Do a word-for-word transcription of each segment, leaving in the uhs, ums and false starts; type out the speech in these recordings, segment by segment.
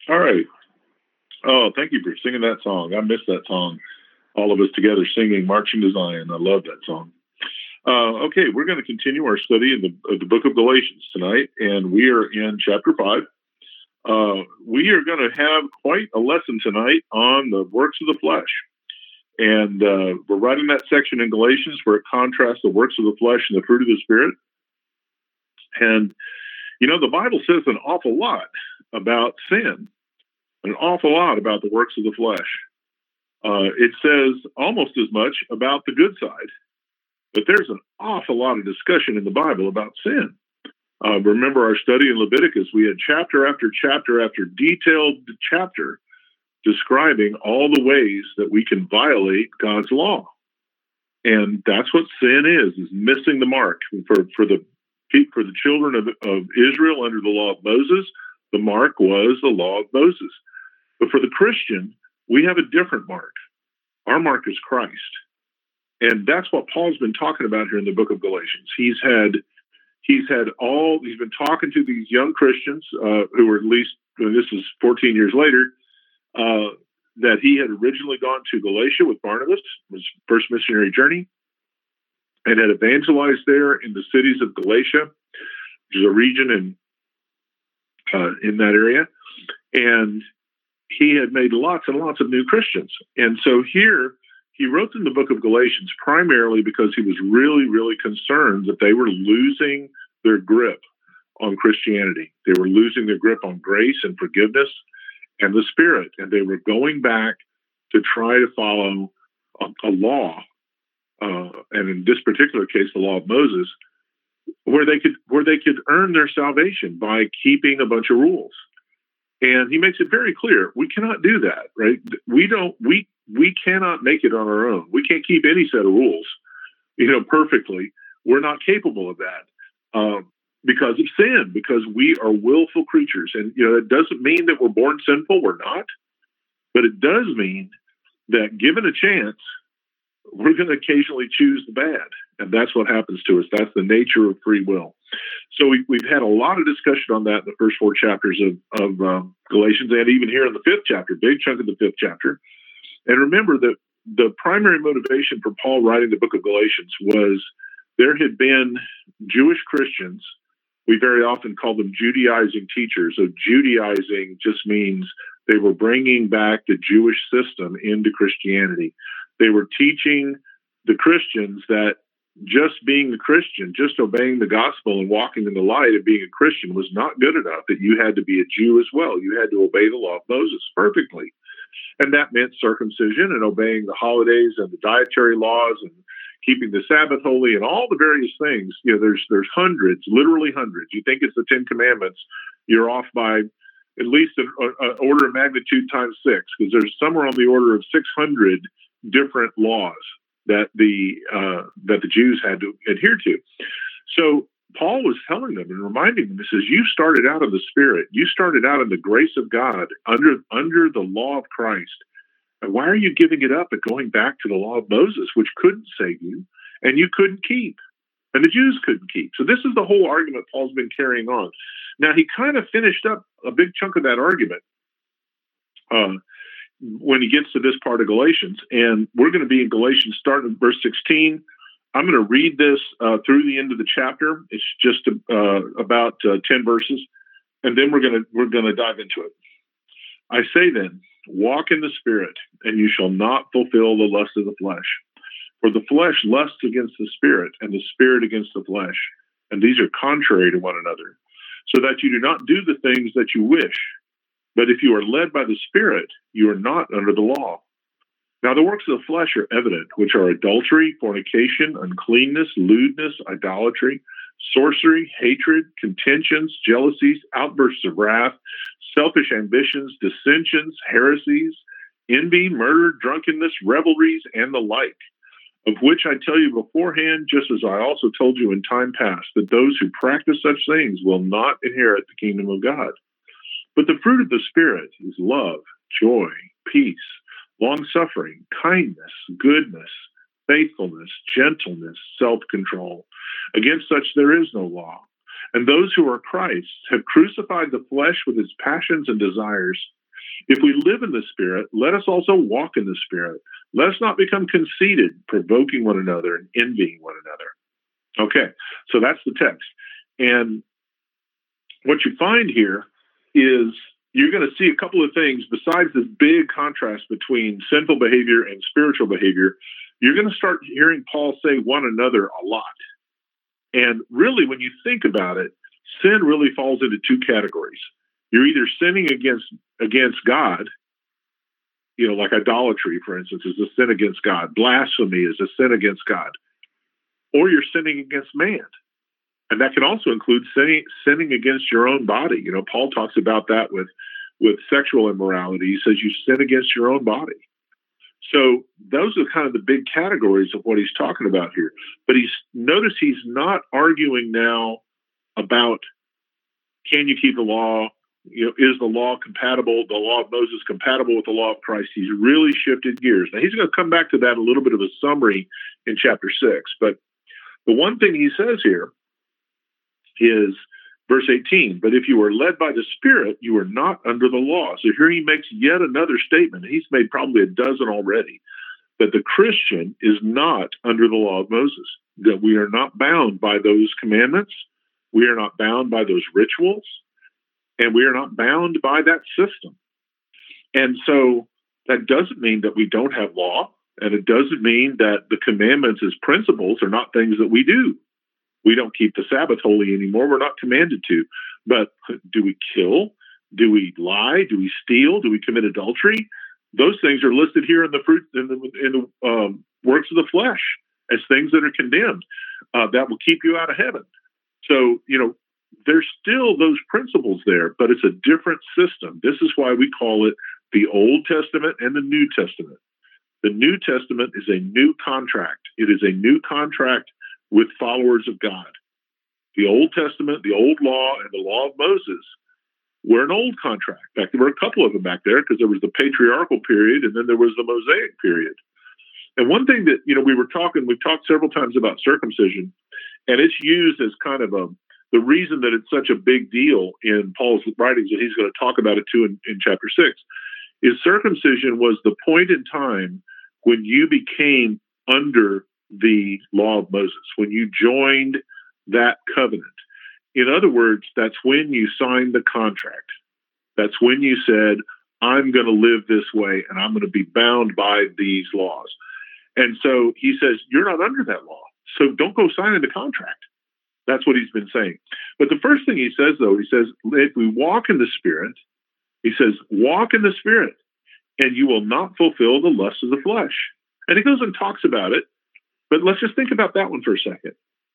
All right. Oh, thank you for singing that song. I missed that song. All of us together singing Marching to Zion. I love that song. Uh, okay, we're going to continue our study in the, of the book of Galatians tonight, and we are in chapter five. Uh, we are going to have quite a lesson tonight on the works of the flesh. And uh, we're right in that section in Galatians where it contrasts the works of the flesh and the fruit of the Spirit. And, you know, the Bible says an awful lot about sin, an awful lot about the works of the flesh. Uh, it says almost as much about the good side, but there's an awful lot of discussion in the Bible about sin. Uh, remember our study in Leviticus, we had chapter after chapter after detailed chapter describing all the ways that we can violate God's law. And that's what sin is, is missing the mark. For, for, the, for the children of, of Israel under the law of Moses, the mark was the law of Moses. But for the Christian, we have a different mark. Our mark is Christ. And that's what Paul's been talking about here in the book of Galatians. He's had he's had all, he's been talking to these young Christians uh, who were at least, and this is fourteen years later, uh, that he had originally gone to Galatia with Barnabas, his first missionary journey, and had evangelized there in the cities of Galatia, which is a region in, uh, in that area. And he had made lots and lots of new Christians. And so here, he wrote in the book of Galatians primarily because he was really, really concerned that they were losing their grip on Christianity. They were losing their grip on grace and forgiveness and the Spirit. And they were going back to try to follow a, a law, uh, and in this particular case, the law of Moses, where they could where they could earn their salvation by keeping a bunch of rules. And he makes it very clear, we cannot do that, right? We don't, we, we cannot make it on our own. We can't keep any set of rules, you know, perfectly. We're not capable of that um, because of sin, because we are willful creatures. And, you know, it doesn't mean that we're born sinful. We're not. But it does mean that given a chance, we're going to occasionally choose the bad. And that's what happens to us. That's the nature of free will. So we, we've had a lot of discussion on that in the first four chapters of, of um, Galatians, and even here in the fifth chapter, big chunk of the fifth chapter. And remember that the primary motivation for Paul writing the book of Galatians was there had been Jewish Christians. We very often call them Judaizing teachers. So Judaizing just means they were bringing back the Jewish system into Christianity. They were teaching the Christians that just being a Christian, just obeying the gospel and walking in the light of being a Christian was not good enough, that you had to be a Jew as well. You had to obey the law of Moses perfectly. And that meant circumcision and obeying the holidays and the dietary laws and keeping the Sabbath holy and all the various things. You know, there's there's hundreds, literally hundreds. You think it's the Ten Commandments, you're off by at least an, an order of magnitude times six, because there's somewhere on the order of six hundred different laws that the uh, that the Jews had to adhere to. So Paul was telling them and reminding them, he says, you started out in the Spirit. You started out in the grace of God under under the law of Christ. And why are you giving it up and going back to the law of Moses, which couldn't save you and you couldn't keep? And the Jews couldn't keep. So this is the whole argument Paul's been carrying on. Now, he kind of finished up a big chunk of that argument uh, when he gets to this part of Galatians. And we're going to be in Galatians starting in verse sixteen. I'm going to read this uh, through the end of the chapter. It's just uh, about uh, ten verses, and then we're going to we're going to dive into it. I say then, walk in the Spirit, and you shall not fulfill the lust of the flesh. For the flesh lusts against the Spirit, and the Spirit against the flesh, and these are contrary to one another, so that you do not do the things that you wish. But if you are led by the Spirit, you are not under the law. Now the works of the flesh are evident, which are adultery, fornication, uncleanness, lewdness, idolatry, sorcery, hatred, contentions, jealousies, outbursts of wrath, selfish ambitions, dissensions, heresies, envy, murder, drunkenness, revelries, and the like, of which I tell you beforehand, just as I also told you in time past, that those who practice such things will not inherit the kingdom of God. But the fruit of the Spirit is love, joy, peace, long-suffering, kindness, goodness, faithfulness, gentleness, self-control. Against such there is no law. And those who are Christ's have crucified the flesh with its passions and desires. If we live in the Spirit, let us also walk in the Spirit. Let us not become conceited, provoking one another and envying one another. Okay, so that's the text. And what you find here is you're going to see a couple of things besides this big contrast between sinful behavior and spiritual behavior. You're going to start hearing Paul say one another a lot. And really, when you think about it, sin really falls into two categories. You're either sinning against against God, you know, like idolatry, for instance, is a sin against God. Blasphemy is a sin against God. Or you're sinning against man. And that can also include sinning, sinning against your own body. You know, Paul talks about that with, with sexual immorality. He says you sin against your own body. So those are kind of the big categories of what he's talking about here. But he's notice he's not arguing now about can you keep the law? You know, is the law compatible, the law of Moses compatible with the law of Christ? He's really shifted gears. Now he's going to come back to that a little bit of a summary in chapter six. But the one thing he says here is verse eighteen, but if you are led by the Spirit, you are not under the law. So here he makes yet another statement. He's made probably a dozen already, that the Christian is not under the law of Moses, that we are not bound by those commandments. We are not bound by those rituals, and we are not bound by that system. And so that doesn't mean that we don't have law, and it doesn't mean that the commandments as principles are not things that we do. We don't keep the Sabbath holy anymore. We're not commanded to. But do we kill? Do we lie? Do we steal? Do we commit adultery? Those things are listed here in the fruit in the, in the um, works of the flesh as things that are condemned uh, that will keep you out of heaven. So, you know, there's still those principles there, but it's a different system. This is why we call it the Old Testament and the New Testament. The New Testament is a new contract. It is a new contract with followers of God. The Old Testament, the old law, and the law of Moses were an old contract. In fact, there were a couple of them back there because there was the patriarchal period and then there was the Mosaic period. And one thing that, you know, we were talking, we've talked several times about circumcision, and it's used as kind of a, the reason that it's such a big deal in Paul's writings, and he's going to talk about it too in, in chapter six, is circumcision was the point in time when you became under the law of Moses, when you joined that covenant. In other words, that's when you signed the contract. That's when you said, I'm going to live this way and I'm going to be bound by these laws. And so he says, you're not under that law. So don't go signing the contract. That's what he's been saying. But the first thing he says, though, he says, if we walk in the Spirit, he says, walk in the Spirit and you will not fulfill the lusts of the flesh. And he goes and talks about it. But let's just think about that one for a second.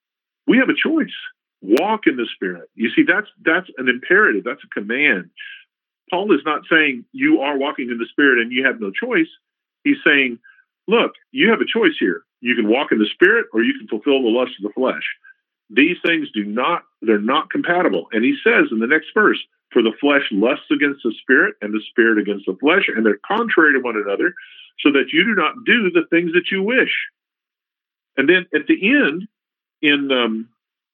We have a choice. Walk in the Spirit. You see, that's that's an imperative. That's a command. Paul is not saying you are walking in the Spirit and you have no choice. He's saying, look, you have a choice here. You can walk in the Spirit or you can fulfill the lust of the flesh. These things do not, they're not compatible. And he says in the next verse, for the flesh lusts against the Spirit and the Spirit against the flesh, and they're contrary to one another, so that you do not do the things that you wish. And then at the end, in um,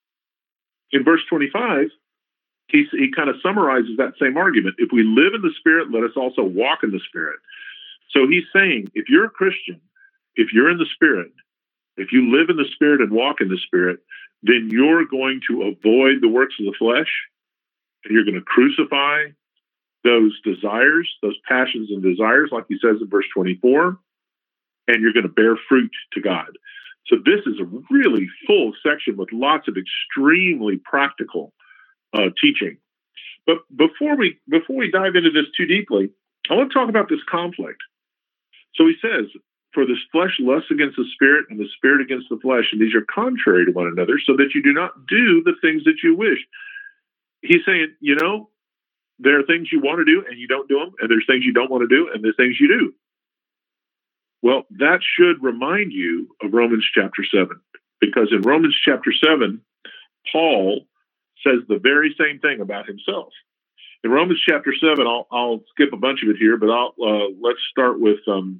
in verse twenty-five, he, he kind of summarizes that same argument. If we live in the Spirit, let us also walk in the Spirit. So he's saying, if you're a Christian, if you're in the Spirit, if you live in the Spirit and walk in the Spirit, then you're going to avoid the works of the flesh, and you're going to crucify those desires, those passions and desires, like he says in verse twenty-four, and you're going to bear fruit to God. So this is a really full section with lots of extremely practical uh, teaching. But before we before we dive into this too deeply, I want to talk about this conflict. So he says, for this flesh lusts against the Spirit and the Spirit against the flesh, and these are contrary to one another, so that you do not do the things that you wish. He's saying, you know, there are things you want to do and you don't do them, and there's things you don't want to do and there's things you do. Well, that should remind you of Romans chapter seven, because in Romans chapter seven, Paul says the very same thing about himself. In Romans chapter seven, I'll, I'll skip a bunch of it here, but I'll, uh, let's start with, um,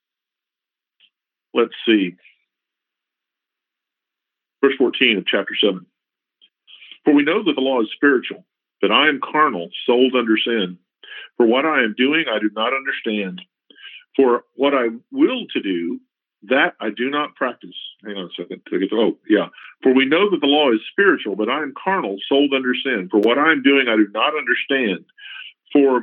let's see, verse fourteen of chapter seven. For we know that the law is spiritual, but I am carnal, sold under sin. For what I am doing, I do not understand. For what I will to do, that I do not practice. Hang on a second. Oh, yeah. For we know that the law is spiritual, but I am carnal, sold under sin. For what I am doing, I do not understand. For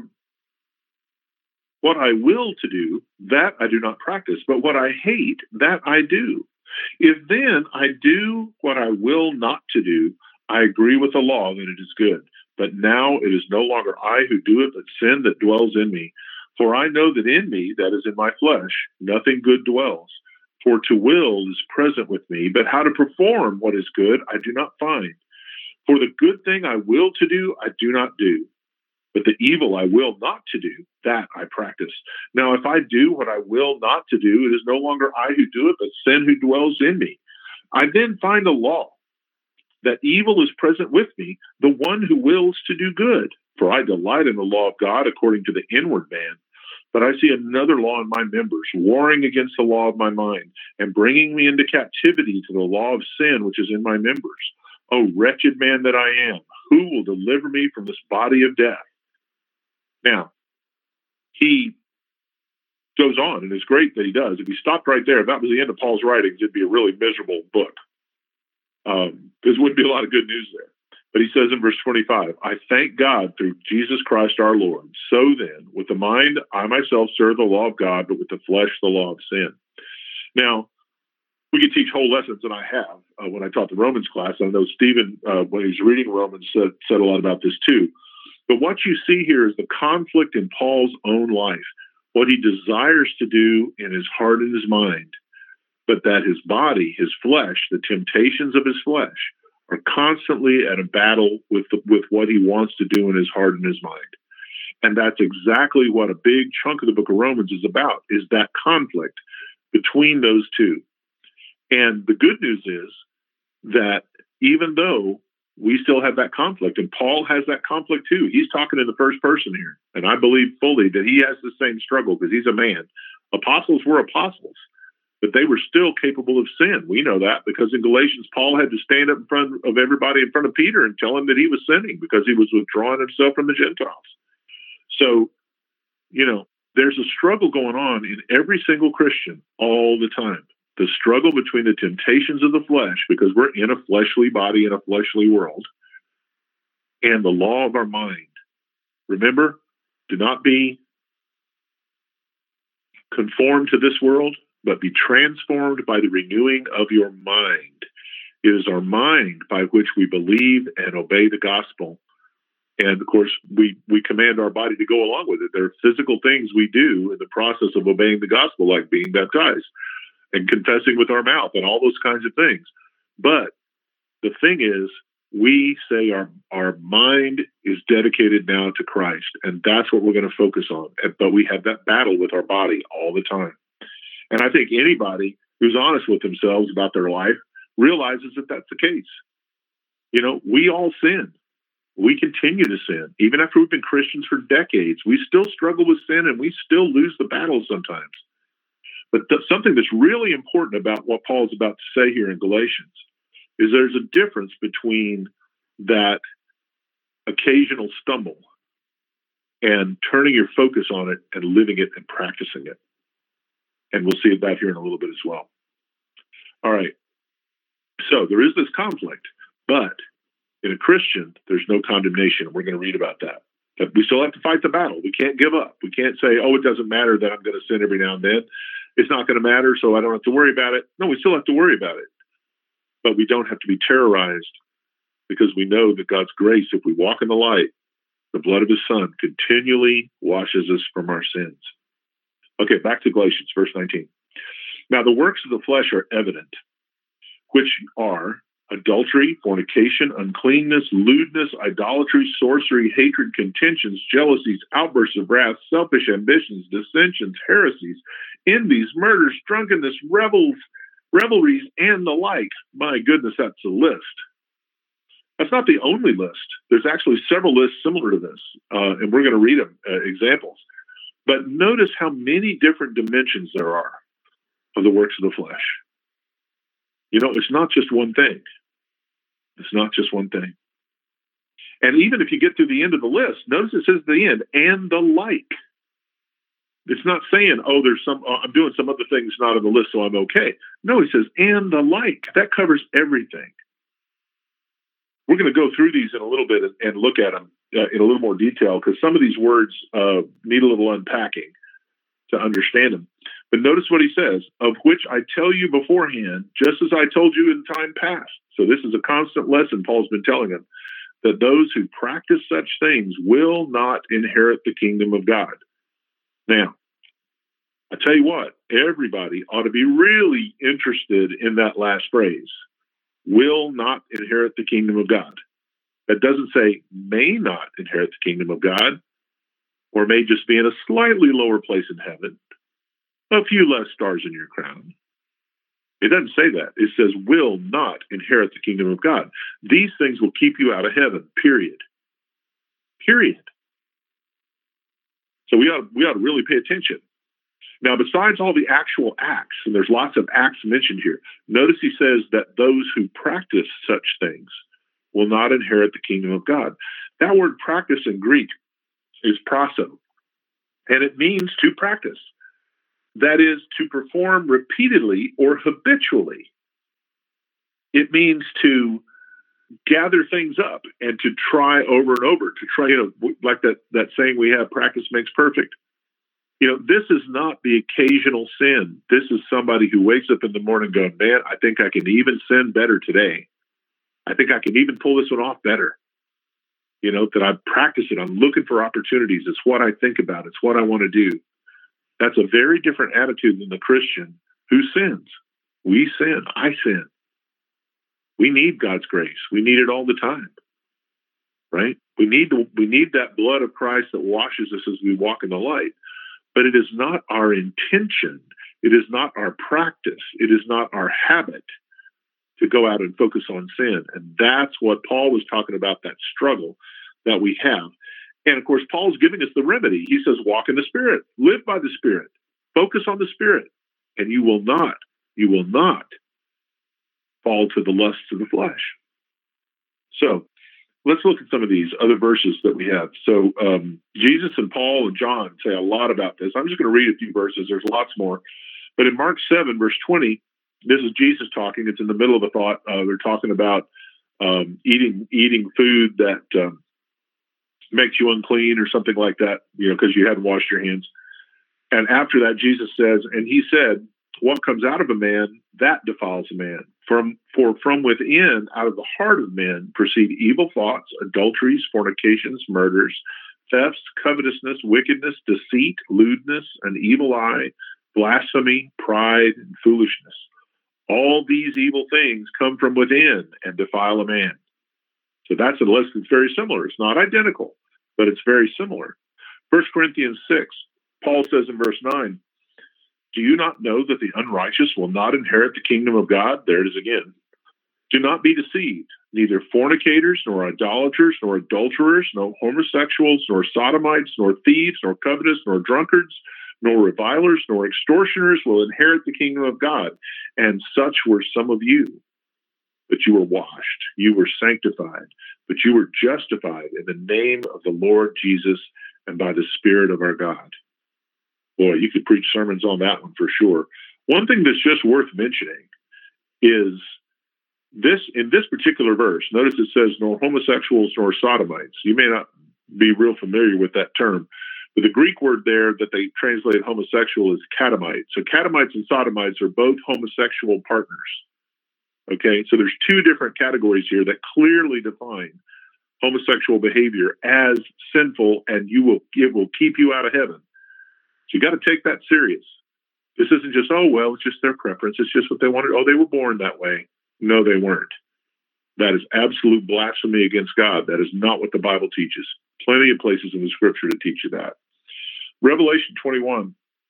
what I will to do, that I do not practice. But what I hate, that I do. If then I do what I will not to do, I agree with the law that it is good. But now it is no longer I who do it, but sin that dwells in me. For I know that in me, that is in my flesh, nothing good dwells. For to will is present with me, but how to perform what is good I do not find. For the good thing I will to do, I do not do. But the evil I will not to do, that I practice. Now, if I do what I will not to do, it is no longer I who do it, but sin who dwells in me. I then find a law, that evil is present with me, the one who wills to do good. For I delight in the law of God according to the inward man. But I see another law in my members, warring against the law of my mind, and bringing me into captivity to the law of sin which is in my members. O wretched man that I am, who will deliver me from this body of death? Now, he goes on, and it's great that he does. If he stopped right there, if that was the end of Paul's writings, it'd be a really miserable book. Um, there wouldn't be a lot of good news there. But he says in verse twenty-five, I thank God through Jesus Christ our Lord. So then, with the mind, I myself serve the law of God, but with the flesh, the law of sin. Now, we could teach whole lessons, and I have, uh, when I taught the Romans class. I know Stephen, uh, when he was reading Romans, said, said a lot about this too. But what you see here is the conflict in Paul's own life, what he desires to do in his heart and his mind, but that his body, his flesh, the temptations of his flesh, are constantly at a battle with the, with what he wants to do in his heart and his mind. And that's exactly what a big chunk of the book of Romans is about, is that conflict between those two. And the good news is that even though we still have that conflict, and Paul has that conflict too, he's talking in the first person here. And I believe fully that he has the same struggle because he's a man. Apostles were apostles, but they were still capable of sin. We know that because in Galatians, Paul had to stand up in front of everybody in front of Peter and tell him that he was sinning because he was withdrawing himself from the Gentiles. So, you know, there's a struggle going on in every single Christian all the time. The struggle between the temptations of the flesh, because we're in a fleshly body in a fleshly world, and the law of our mind. Remember, do not be conformed to this world, but be transformed by the renewing of your mind. It is our mind by which we believe and obey the gospel. And of course, we, we command our body to go along with it. There are physical things we do in the process of obeying the gospel, like being baptized and confessing with our mouth and all those kinds of things. But the thing is, we say our, our mind is dedicated now to Christ, and that's what we're going to focus on. But we have that battle with our body all the time. And I think anybody who's honest with themselves about their life realizes that that's the case. You know, we all sin. We continue to sin. Even after we've been Christians for decades, we still struggle with sin and we still lose the battle sometimes. But th- something that's really important about what Paul's about to say here in Galatians is there's a difference between that occasional stumble and turning your focus on it and living it and practicing it. And we'll see that here in a little bit as well. All right. So there is this conflict, but in a Christian, there's no condemnation. We're going to read about that. But we still have to fight the battle. We can't give up. We can't say, oh, it doesn't matter that I'm going to sin every now and then. It's not going to matter, so I don't have to worry about it. No, we still have to worry about it. But we don't have to be terrorized because we know that God's grace, if we walk in the light, the blood of his son continually washes us from our sins. Okay, back to Galatians, verse nineteen. Now, the works of the flesh are evident, which are adultery, fornication, uncleanness, lewdness, idolatry, sorcery, hatred, contentions, jealousies, outbursts of wrath, selfish ambitions, dissensions, heresies, envies, murders, drunkenness, revels, revelries, and the like. My goodness, that's a list. That's not the only list. There's actually several lists similar to this, uh, and we're going to read them, uh, examples. But notice how many different dimensions there are of the works of the flesh. You know, it's not just one thing. It's not just one thing. And even if you get to the end of the list, notice it says at the end, and the like. It's not saying, oh, there's some, oh, I'm doing some other things not on the list, so I'm okay. No, he says, and the like. That covers everything. We're going to go through these in a little bit and, and look at them uh, in a little more detail, because some of these words uh, need a little unpacking to understand them. But notice what he says, of which I tell you beforehand, just as I told you in time past. So this is a constant lesson Paul's been telling them, that those who practice such things will not inherit the kingdom of God. Now, I tell you what, everybody ought to be really interested in that last phrase, will not inherit the kingdom of God. That doesn't say may not inherit the kingdom of God, or may just be in a slightly lower place in heaven, a few less stars in your crown. It doesn't say that. It says will not inherit the kingdom of God. These things will keep you out of heaven, period. Period. So we ought, we ought to really pay attention. Now, besides all the actual acts, and there's lots of acts mentioned here, notice he says that those who practice such things will not inherit the kingdom of God. That word practice in Greek is praso, and it means to practice. That is, to perform repeatedly or habitually. It means to gather things up and to try over and over, to try, you know, like that, that saying we have, practice makes perfect. You know, this is not the occasional sin. This is somebody who wakes up in the morning going, man, I think I can even sin better today. I think I can even pull this one off better. You know, that I practice it. I'm looking for opportunities. It's what I think about. It's what I want to do. That's a very different attitude than the Christian who sins. We sin. I sin. We need God's grace. We need it all the time, right? We need the, we need that blood of Christ that washes us as we walk in the light. But it is not our intention. It is not our practice. It is not our habit to go out and focus on sin. And that's what Paul was talking about, that struggle that we have. And of course, Paul's giving us the remedy. He says, walk in the Spirit, live by the Spirit, focus on the Spirit, and you will not, you will not fall to the lusts of the flesh. So let's look at some of these other verses that we have. So um, Jesus and Paul and John say a lot about this. I'm just going to read a few verses. There's lots more. But in Mark seven, verse twenty, this is Jesus talking. It's in the middle of a thought. Uh, they're talking about um, eating eating food that um, makes you unclean or something like that, you know, because you hadn't washed your hands. And after that, Jesus says, and he said, what comes out of a man, that defiles a man. From For from within, out of the heart of men, proceed evil thoughts, adulteries, fornications, murders, thefts, covetousness, wickedness, deceit, lewdness, an evil eye, blasphemy, pride, and foolishness. All these evil things come from within and defile a man. So that's a list that's very similar. It's not identical, but it's very similar. First Corinthians six, Paul says in verse nine, do you not know that the unrighteous will not inherit the kingdom of God? There it is again. Do not be deceived. Neither fornicators, nor idolaters, nor adulterers, nor homosexuals, nor sodomites, nor thieves, nor covetous, nor drunkards, nor revilers, nor extortioners will inherit the kingdom of God. And such were some of you. But you were washed, you were sanctified, but you were justified in the name of the Lord Jesus and by the Spirit of our God. Boy, you could preach sermons on that one for sure. One thing that's just worth mentioning is this, in this particular verse, notice it says, nor homosexuals nor sodomites. You may not be real familiar with that term, but the Greek word there that they translate homosexual is catamites. So catamites and sodomites are both homosexual partners. Okay, so there's two different categories here that clearly define homosexual behavior as sinful, and you will it will keep you out of heaven. So you got to take that serious. This isn't just, oh, well, it's just their preference. It's just what they wanted. Oh, they were born that way. No, they weren't. That is absolute blasphemy against God. That is not what the Bible teaches. Plenty of places in the scripture to teach you that. Revelation twenty-one,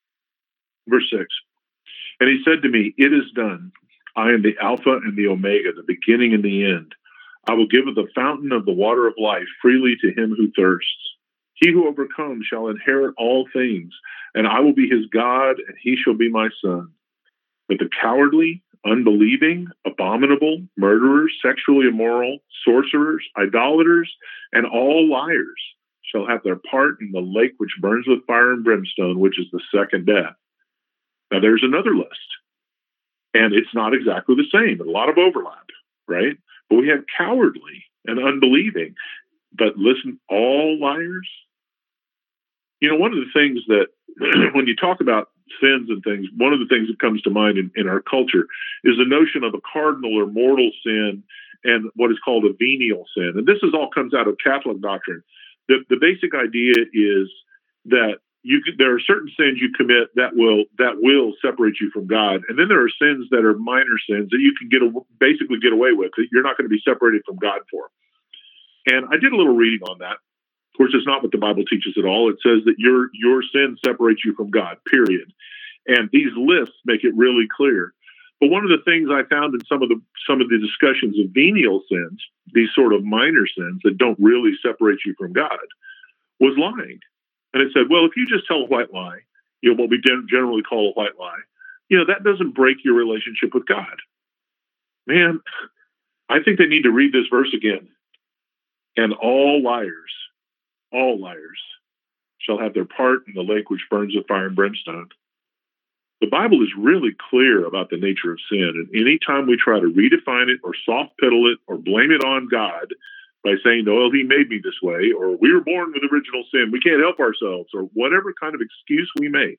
verse six. And he said to me, it is done. I am the Alpha and the Omega, the beginning and the end. I will give of the fountain of the water of life freely to him who thirsts. He who overcomes shall inherit all things, and I will be his God, and he shall be my son. But the cowardly, unbelieving, abominable, murderers, sexually immoral, sorcerers, idolaters, and all liars shall have their part in the lake which burns with fire and brimstone, which is the second death. Now there's another list, and it's not exactly the same, a lot of overlap, right? But we have cowardly and unbelieving. But listen, all liars? You know, one of the things that when you talk about sins and things, one of the things that comes to mind in, in our culture is the notion of a cardinal or mortal sin and what is called a venial sin. And this is all comes out of Catholic doctrine. The, the basic idea is that you could, there are certain sins you commit that will that will separate you from God, and then there are sins that are minor sins that you can get a, basically get away with that you're not going to be separated from God for. And I did a little reading on that. Of course, it's not what the Bible teaches at all. It says that your your sin separates you from God, period. And these lists make it really clear. But one of the things I found in some of the some of the discussions of venial sins, these sort of minor sins that don't really separate you from God, was lying. And it said, well, if you just tell a white lie, you know, what we generally call a white lie, you know, that doesn't break your relationship with God. Man, I think they need to read this verse again. And all liars, all liars shall have their part in the lake which burns with fire and brimstone. The Bible is really clear about the nature of sin. And anytime we try to redefine it or soft pedal it or blame it on God by saying, no, well, he made me this way, or we were born with original sin, we can't help ourselves, or whatever kind of excuse we make,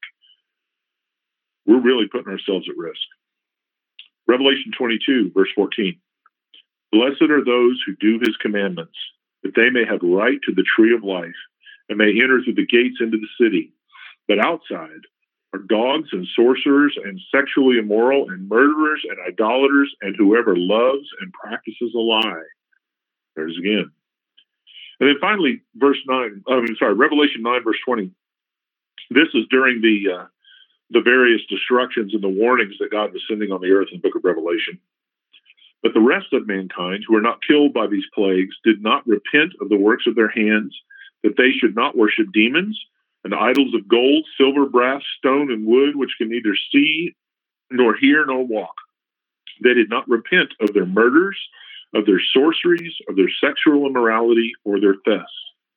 we're really putting ourselves at risk. Revelation twenty-two, verse fourteen. Blessed are those who do his commandments, that they may have right to the tree of life and may enter through the gates into the city. But outside are dogs and sorcerers and sexually immoral and murderers and idolaters and whoever loves and practices a lie. There's again. And then finally, verse nine, I mean, sorry, Revelation nine, verse twenty. This is during the uh, the various destructions and the warnings that God was sending on the earth in the book of Revelation. But the rest of mankind who were not killed by these plagues did not repent of the works of their hands, that they should not worship demons and idols of gold, silver, brass, stone, and wood, which can neither see nor hear nor walk. They did not repent of their murders, of their sorceries, of their sexual immorality, or their thefts.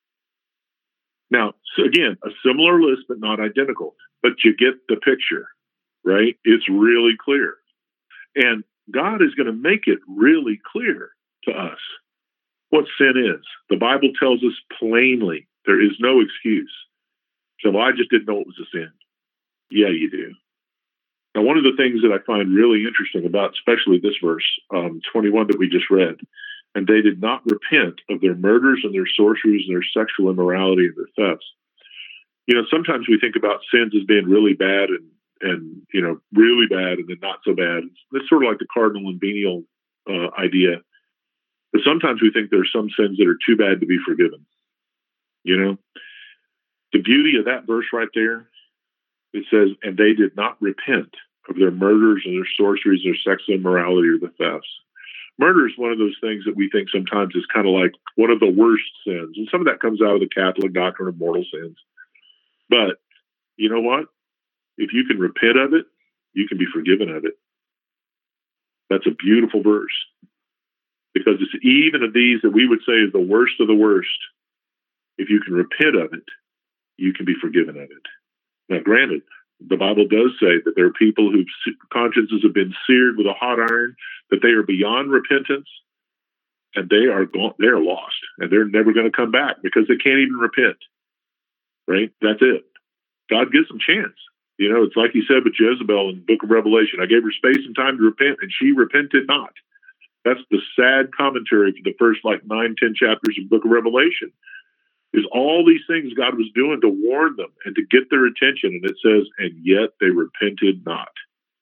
Now, so again, a similar list, but not identical. But you get the picture, right? It's really clear. And God is going to make it really clear to us what sin is. The Bible tells us plainly there is no excuse. So, well, I just didn't know it was a sin. Yeah, you do. Now, one of the things that I find really interesting about, especially this verse, um, twenty-one that we just read, and they did not repent of their murders and their sorceries and their sexual immorality and their thefts. You know, sometimes we think about sins as being really bad and, and you know, really bad and then not so bad. It's, it's sort of like the cardinal and venial uh, idea. But sometimes we think there are some sins that are too bad to be forgiven. You know, the beauty of that verse right there, it says, and they did not repent of their murders and their sorceries, their sexual immorality, or the thefts. Murder is one of those things that we think sometimes is kind of like one of the worst sins. And some of that comes out of the Catholic doctrine of mortal sins. But you know what? If you can repent of it, you can be forgiven of it. That's a beautiful verse. Because it's even of these that we would say is the worst of the worst. If you can repent of it, you can be forgiven of it. Now, granted, the Bible does say that there are people whose consciences have been seared with a hot iron, that they are beyond repentance, and they are gone, they are lost, and they're never going to come back because they can't even repent. Right? That's it. God gives them chance. You know, it's like he said with Jezebel in the book of Revelation. I gave her space and time to repent, and she repented not. That's the sad commentary for the first like nine, ten chapters of the book of Revelation. Is all these things God was doing to warn them and to get their attention. And it says, and yet they repented not.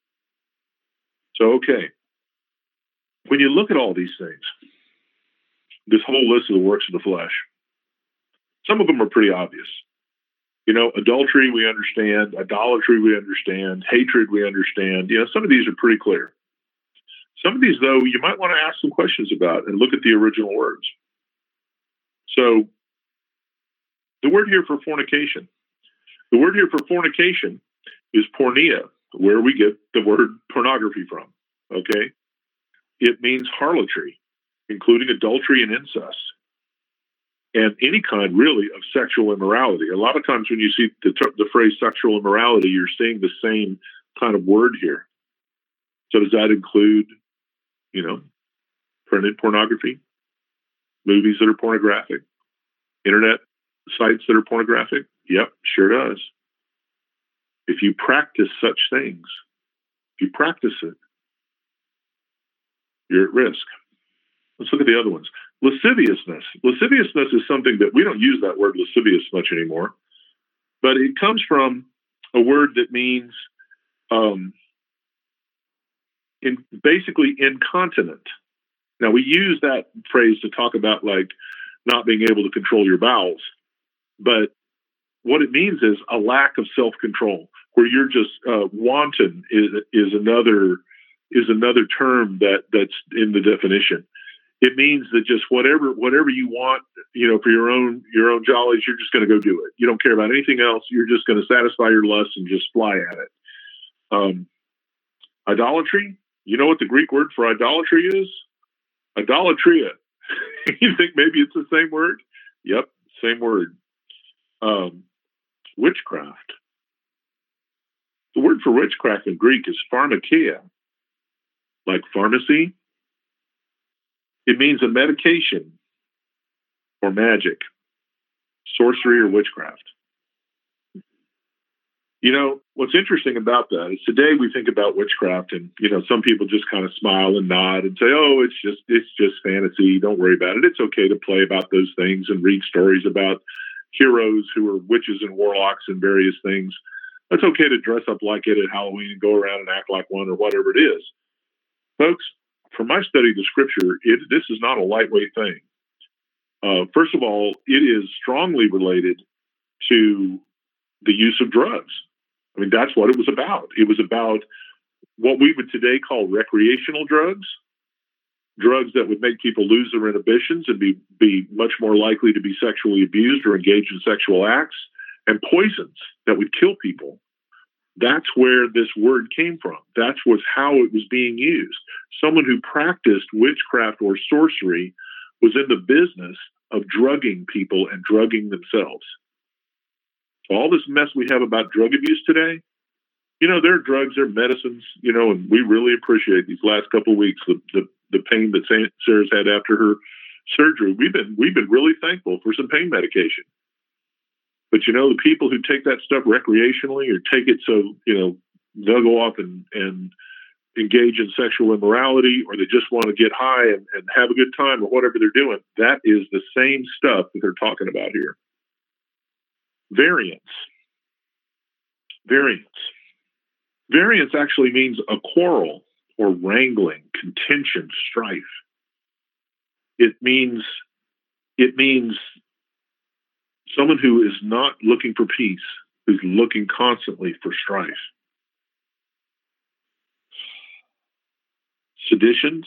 So, okay. When you look at all these things, this whole list of the works of the flesh, some of them are pretty obvious. You know, adultery, we understand. Idolatry, we understand. Hatred, we understand. You know, some of these are pretty clear. Some of these, though, you might want to ask some questions about and look at the original words. So, the word here for fornication. The word here for fornication is porneia, where we get the word pornography from. Okay. It means harlotry, including adultery and incest, and any kind really of sexual immorality. A lot of times when you see the, the phrase sexual immorality, you're seeing the same kind of word here. So does that include, you know, printed pornography, movies that are pornographic, internet sites that are pornographic? Yep, sure does. If you practice such things, if you practice it, you're at risk. Let's look at the other ones. Lasciviousness. Lasciviousness is something that we don't use that word lascivious much anymore, but it comes from a word that means um, in basically incontinent. Now, we use that phrase to talk about like not being able to control your bowels, but what it means is a lack of self-control, where you're just uh, wanton is is another is another term that that's in the definition. It means that just whatever whatever you want, you know, for your own your own jollies, you're just going to go do it. You don't care about anything else. You're just going to satisfy your lust and just fly at it. Um, idolatry. You know what the Greek word for idolatry is? Idolatria. You think maybe it's the same word? Yep, same word. Um, witchcraft. The word for witchcraft in Greek is pharmakeia, like pharmacy. It means a medication or magic, sorcery or witchcraft. You know, what's interesting about that is today we think about witchcraft and, you know, some people just kind of smile and nod and say, oh, it's just, it's just fantasy. Don't worry about it. It's okay to play about those things and read stories about heroes who are witches and warlocks and various things. It's okay to dress up like it at Halloween and go around and act like one or whatever it is. Folks, from my study of the scripture, it, this is not a lightweight thing. Uh, first of all, it is strongly related to the use of drugs. I mean, that's what it was about. It was about what we would today call recreational drugs, drugs that would make people lose their inhibitions and be, be much more likely to be sexually abused or engaged in sexual acts, and poisons that would kill people. That's where this word came from. That's was how it was being used. Someone who practiced witchcraft or sorcery was in the business of drugging people and drugging themselves. All this mess we have about drug abuse today, you know, they're drugs, they're medicines, you know, and we really appreciate these last couple of weeks, the, the, the pain that Sarah's had after her surgery. We've been, we've been really thankful for some pain medication. But, you know, the people who take that stuff recreationally or take it so, you know, they'll go off and, and engage in sexual immorality, or they just want to get high and, and have a good time or whatever they're doing, that is the same stuff that they're talking about here. Variance. Variance. Variance actually means a quarrel or wrangling, contention, strife. It means, it means someone who is not looking for peace, who's looking constantly for strife. Seditions,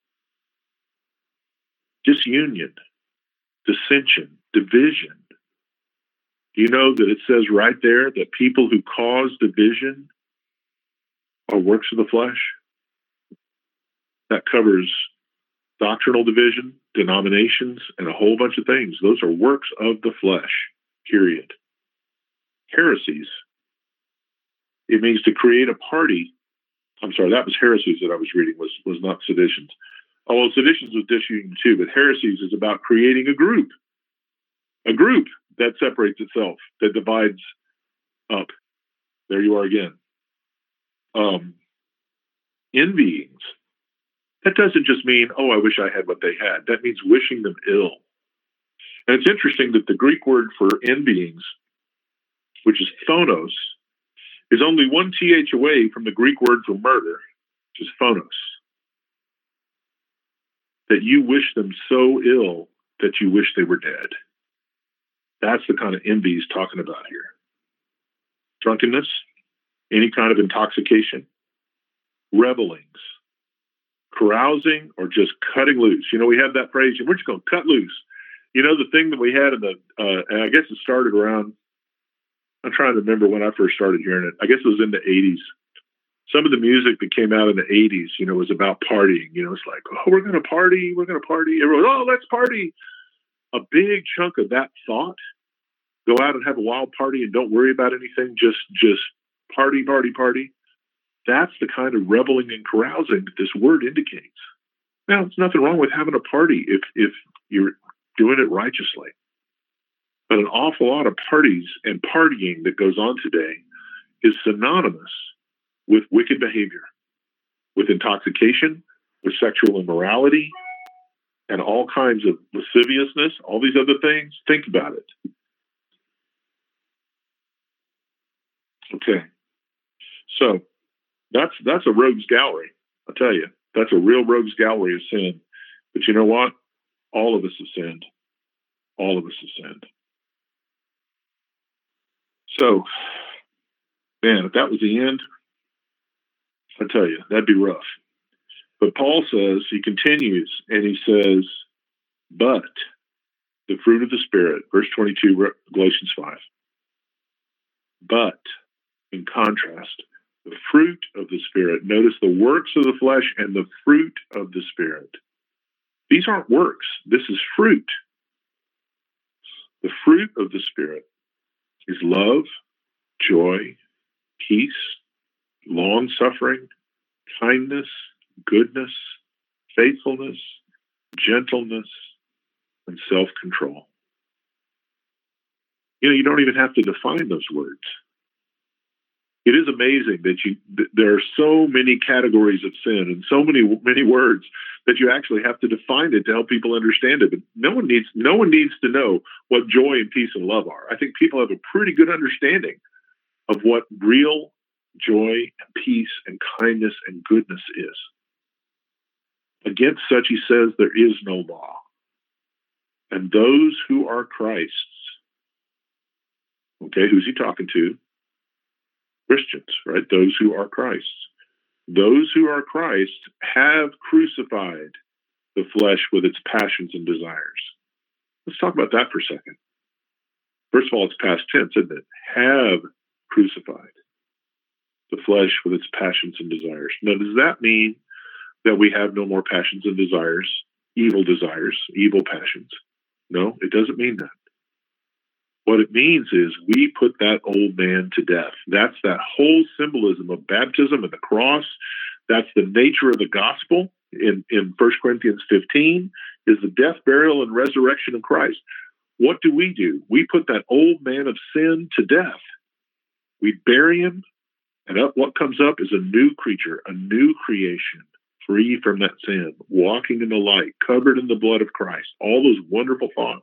disunion, dissension, division. Do you know that it says right there that people who cause division are works of the flesh? That covers doctrinal division, denominations, and a whole bunch of things. Those are works of the flesh, period. Heresies. It means to create a party. I'm sorry, that was heresies that I was reading, was, was not seditions. Oh, well, seditions was disunion too, but heresies is about creating a group. A group that separates itself, that divides up. There you are again. Um, envyings. That doesn't just mean, oh, I wish I had what they had. That means wishing them ill. And it's interesting that the Greek word for envyings, which is phonos, is only one T H away from the Greek word for murder, which is phonos. That you wish them so ill that you wish they were dead. That's the kind of envy he's talking about here. Drunkenness, any kind of intoxication, revelings, carousing, or just cutting loose. You know, we have that phrase, we're just going to cut loose. You know, the thing that we had in the, uh, and I guess it started around, I'm trying to remember when I first started hearing it. I guess it was in the eighties. Some of the music that came out in the eighties, you know, was about partying. You know, it's like, oh, we're going to party, we're going to party. Everyone, oh, let's party. A big chunk of that thought, go out and have a wild party and don't worry about anything, just just party, party, party. That's the kind of reveling and carousing that this word indicates. Now, there's nothing wrong with having a party if if you're doing it righteously. But an awful lot of parties and partying that goes on today is synonymous with wicked behavior, with intoxication, with sexual immorality, and all kinds of lasciviousness, all these other things. Think about it. Okay. So that's that's a rogues gallery, I'll tell you. That's a real rogues gallery of sin. But you know what? All of us have sinned. All of us have sinned. So, man, if that was the end, I tell you, that'd be rough. But Paul says, he continues, and he says, but the fruit of the Spirit, verse twenty-two, Galatians five. But, in contrast, the fruit of the Spirit, notice the works of the flesh and the fruit of the Spirit. These aren't works. This is fruit. The fruit of the Spirit is love, joy, peace, long-suffering, kindness, goodness, faithfulness, gentleness, and self-control. You know, you don't even have to define those words. It is amazing that you th- there are so many categories of sin and so many many words that you actually have to define it to help people understand it. But no one needs no one needs to know what joy and peace and love are. I think people have a pretty good understanding of what real joy and peace and kindness and goodness is. Against such, he says, there is no law. And those who are Christ's, okay, who's he talking to? Christians, right? Those who are Christ's. Those who are Christ have crucified the flesh with its passions and desires. Let's talk about that for a second. First of all, it's past tense, isn't it? Have crucified the flesh with its passions and desires. Now, does that mean that we have no more passions and desires, evil desires, evil passions? No, it doesn't mean that. What it means is we put that old man to death. That's that whole symbolism of baptism and the cross. That's the nature of the gospel in, in First Corinthians fifteen, is the death, burial, and resurrection of Christ. What do we do? We put that old man of sin to death. We bury him, and up, what comes up is a new creature, a new creation, free from that sin, walking in the light, covered in the blood of Christ. All those wonderful thoughts.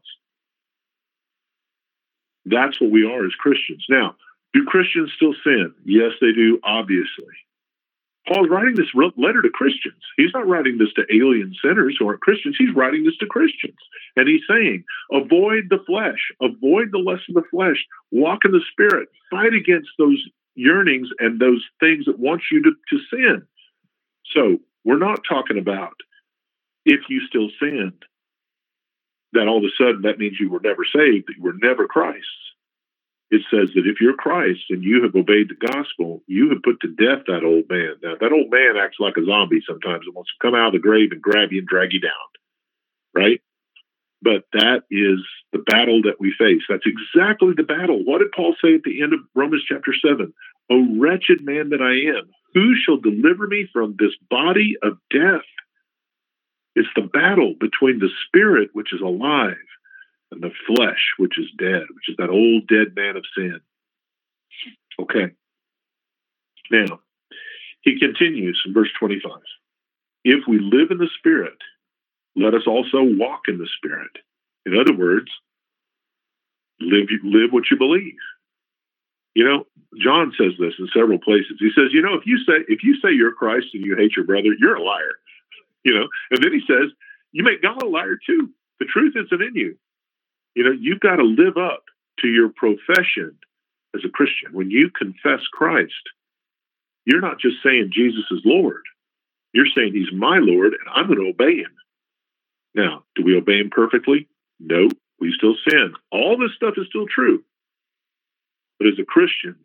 That's what we are as Christians. Now, do Christians still sin? Yes, they do, obviously. Paul's writing this letter to Christians. He's not writing this to alien sinners who aren't Christians. He's writing this to Christians. And he's saying, avoid the flesh, avoid the lust of the flesh, walk in the Spirit, fight against those yearnings and those things that want you to, to sin. So we're not talking about if you still sinned, that all of a sudden that means you were never saved, that you were never Christ's. It says that if you're Christ and you have obeyed the gospel, you have put to death that old man. Now, that old man acts like a zombie sometimes and wants to come out of the grave and grab you and drag you down, right? But that is the battle that we face. That's exactly the battle. What did Paul say at the end of Romans chapter seven? O wretched man that I am, who shall deliver me from this body of death? It's the battle between the spirit, which is alive, and the flesh, which is dead, which is that old dead man of sin. Okay. Now, he continues in verse twenty-five. If we live in the Spirit, let us also walk in the Spirit. In other words, live, live what you believe. You know, John says this in several places. He says, you know, if you say if you say you're Christ and you hate your brother, you're a liar. You know, and then he says, you make God a liar too. The truth isn't in you. You know, you've got to live up to your profession as a Christian. When you confess Christ, you're not just saying Jesus is Lord. You're saying he's my Lord and I'm going to obey him. Now, do we obey him perfectly? No, we still sin. All this stuff is still true. But as a Christian,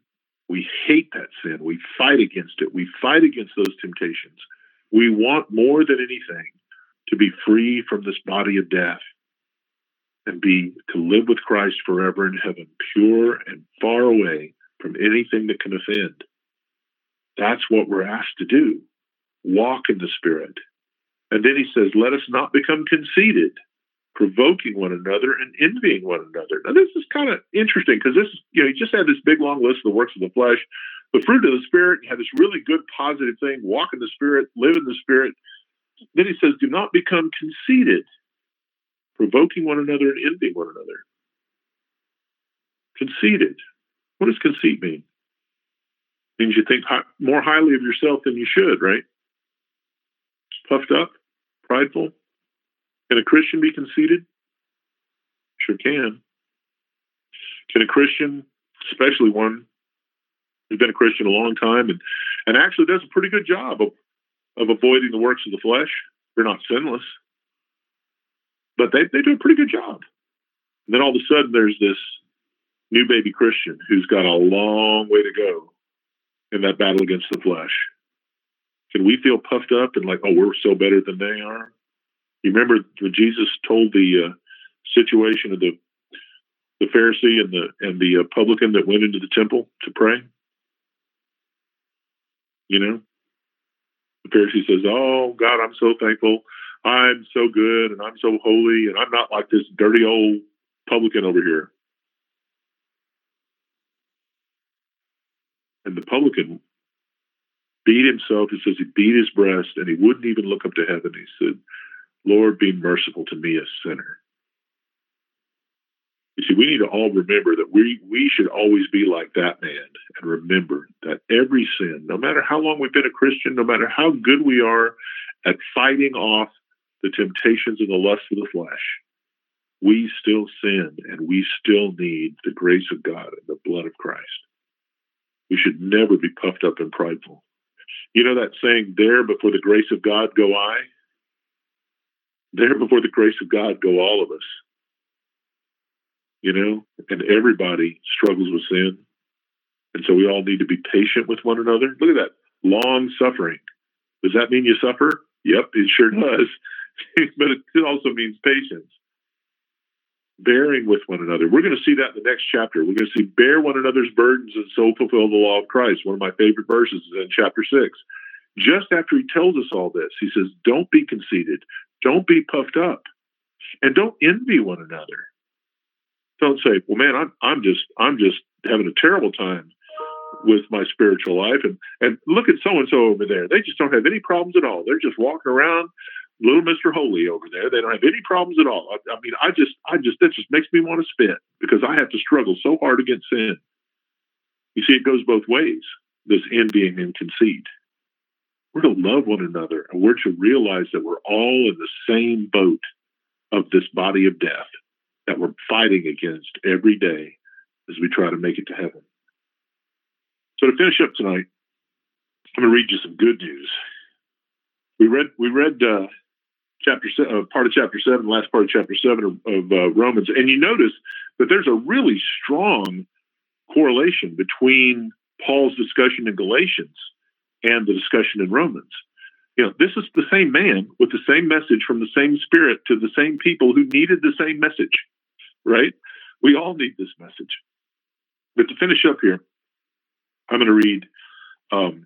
We hate that sin. We fight against it. We fight against those temptations. We want more than anything to be free from this body of death and be to live with Christ forever in heaven, pure and far away from anything that can offend. That's what we're asked to do. Walk in the Spirit. And then he says, let us not become conceited, provoking one another and envying one another. Now, this is kind of interesting because this, you know, he just had this big long list of the works of the flesh. The fruit of the Spirit, he had this really good positive thing, walk in the Spirit, live in the Spirit. Then he says, do not become conceited, provoking one another and envying one another. Conceited. What does conceit mean? It means you think hi- more highly of yourself than you should, right? Puffed up, prideful. Can a Christian be conceited? Sure can. Can a Christian, especially one who's been a Christian a long time and, and actually does a pretty good job of, of avoiding the works of the flesh? They're not sinless. But they, they do a pretty good job. And then all of a sudden there's this new baby Christian who's got a long way to go in that battle against the flesh. Can we feel puffed up and like, oh, we're so better than they are? You remember when Jesus told the uh, situation of the the Pharisee and the and the uh, publican that went into the temple to pray? You know, the Pharisee says, "Oh God, I'm so thankful. I'm so good, and I'm so holy, and I'm not like this dirty old publican over here." And the publican beat himself. He says he beat his breast, and he wouldn't even look up to heaven. He said, "Lord, be merciful to me, a sinner." You see, we need to all remember that we, we should always be like that man and remember that every sin, no matter how long we've been a Christian, no matter how good we are at fighting off the temptations and the lusts of the flesh, we still sin and we still need the grace of God and the blood of Christ. We should never be puffed up and prideful. You know that saying, there before the grace of God go I? There before the grace of God go all of us. You know, and everybody struggles with sin. And so we all need to be patient with one another. Look at that. Long suffering. Does that mean you suffer? Yep, it sure does. But it also means patience. Bearing with one another. We're going to see that in the next chapter. We're going to see bear one another's burdens and so fulfill the law of Christ. One of my favorite verses is in chapter six. Just after he tells us all this, he says, don't be conceited. Don't be puffed up. And don't envy one another. Don't say, well, man, I'm I'm just I'm just having a terrible time with my spiritual life, and and look at so and so over there. They just don't have any problems at all. They're just walking around, little Mister Holy over there. They don't have any problems at all. I, I mean, I just I just that just makes me want to spit because I have to struggle so hard against sin. You see, it goes both ways. This envying and conceit. We're to love one another, and we're to realize that we're all in the same boat of this body of death that we're fighting against every day as we try to make it to heaven. So to finish up tonight, I'm going to read you some good news. We read we read uh, chapter se- uh, part of chapter seven, last part of chapter seven of, of uh, Romans, and you notice that there's a really strong correlation between Paul's discussion in Galatians and the discussion in Romans. You know, this is the same man with the same message from the same Spirit to the same people who needed the same message, right? We all need this message. But to finish up here, I'm going to read um,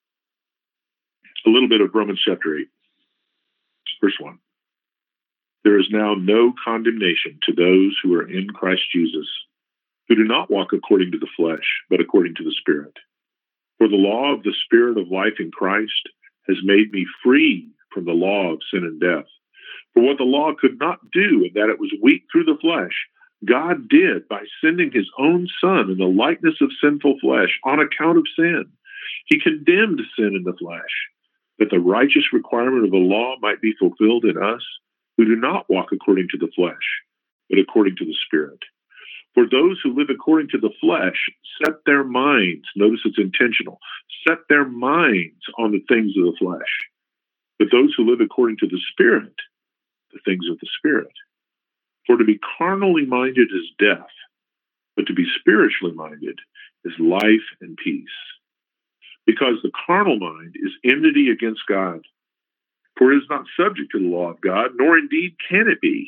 a little bit of Romans chapter eight, verse one. There is now no condemnation to those who are in Christ Jesus, who do not walk according to the flesh, but according to the Spirit. For the law of the Spirit of life in Christ has made me free from the law of sin and death. For what the law could not do, in that it was weak through the flesh, God did by sending his own Son in the likeness of sinful flesh on account of sin. He condemned sin in the flesh, that the righteous requirement of the law might be fulfilled in us, who do not walk according to the flesh, but according to the Spirit. For those who live according to the flesh set their minds, notice it's intentional, set their minds on the things of the flesh. But those who live according to the Spirit, the things of the Spirit. For to be carnally minded is death, But to be spiritually minded is life and peace. Because the carnal mind is enmity against God, for it is not subject to the law of God, nor indeed can it be.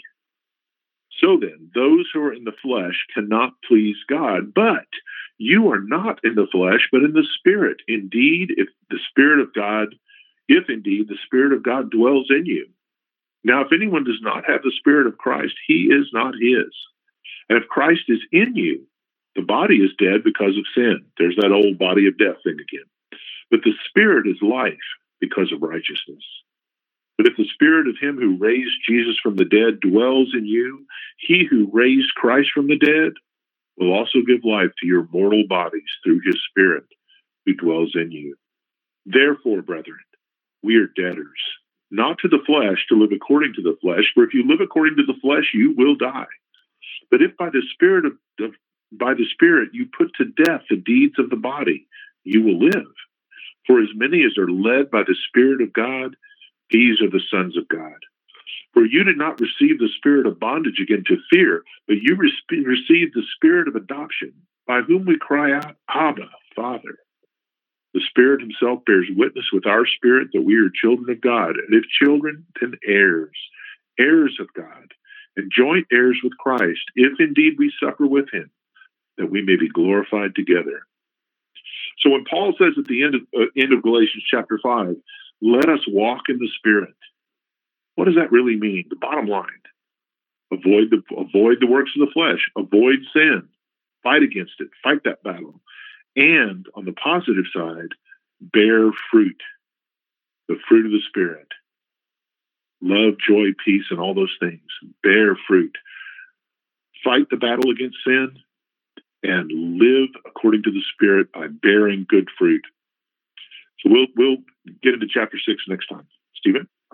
So then, those who are in the flesh cannot please God, but you are not in the flesh, but in the Spirit. Indeed, if the Spirit of God, if indeed the Spirit of God dwells in you. Now, if anyone does not have the Spirit of Christ, he is not his. And if Christ is in you, the body is dead because of sin. There's that old body of death thing again. But the Spirit is life because of righteousness. But if the Spirit of him who raised Jesus from the dead dwells in you, he who raised Christ from the dead will also give life to your mortal bodies through his Spirit who dwells in you. Therefore, brethren, we are debtors, not to the flesh, to live according to the flesh. For if you live according to the flesh, you will die. But if by the Spirit of, of by the Spirit you put to death the deeds of the body, you will live. For as many as are led by the Spirit of God, these are the sons of God. For you did not receive the spirit of bondage again to fear, but you re- received the Spirit of adoption, by whom we cry out, Abba, Father. The Spirit himself bears witness with our spirit that we are children of God, and if children, then heirs, heirs of God, and joint heirs with Christ, if indeed we suffer with him, that we may be glorified together. So when Paul says at the end of, uh, end of Galatians chapter five, let us walk in the Spirit, what does that really mean? The bottom line, avoid the, avoid the works of the flesh, avoid sin, fight against it, fight that battle. And on the positive side, bear fruit, the fruit of the Spirit. Love, joy, peace, and all those things. Bear fruit. Fight the battle against sin and live according to the Spirit by bearing good fruit. So we'll we'll get into chapter six next time. Stephen?